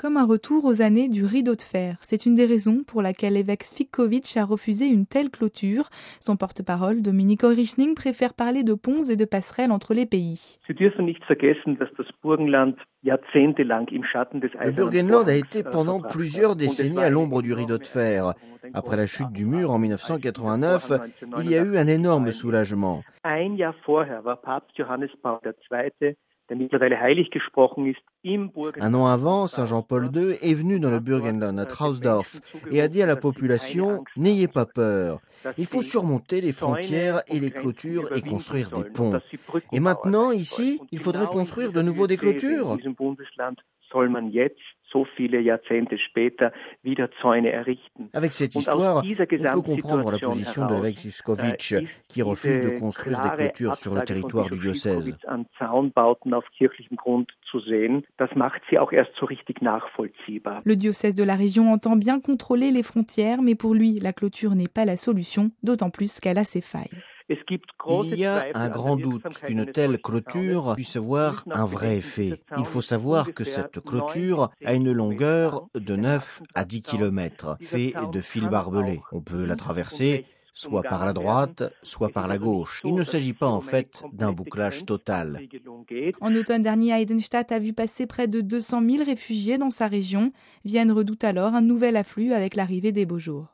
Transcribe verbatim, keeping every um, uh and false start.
comme un retour aux années du rideau de fer. C'est une des raisons pour laquelle l'évêque Cviković a refusé une telle clôture. Son porte-parole, Dominique Oerichning, préfère parler de ponts et de passerelles entre les pays. Sie dürfen nicht vergessen, dass das Burgenland jahrzehntelang im Schatten des Le Burgenland a été pendant plusieurs décennies à l'ombre du rideau de fer. Après la chute du mur en mille neuf cent quatre-vingt-neuf, il y a eu un énorme soulagement. Ein Jahr vorher war Papst Johannes Paul der Zweite, der mittlerweile heilig gesprochen ist, im Burgenland. Un an avant, Saint Jean-Paul deux est venu dans le Burgenland, à Trausdorf, et a dit à la population « N'ayez pas peur, il faut surmonter les frontières et les clôtures et construire des ponts. Et maintenant, ici, il faudrait construire de nouveau des clôtures. » Avec cette histoire, on peut comprendre la position de l'évêque Cviković, qui refuse de construire des clôtures sur le territoire du diocèse. Le diocèse de la région entend bien contrôler les frontières, mais pour lui, la clôture n'est pas la solution, d'autant plus qu'elle a ses failles. Il y a un grand doute qu'une telle clôture puisse avoir un vrai effet. Il faut savoir que cette clôture a une longueur de neuf à dix kilomètres, faite de fils barbelés. On peut la traverser soit par la droite, soit par la gauche. Il ne s'agit pas en fait d'un bouclage total. En automne dernier, Eidenstadt a vu passer près de deux cent mille réfugiés dans sa région. Vienne redoute alors un nouvel afflux avec l'arrivée des beaux jours.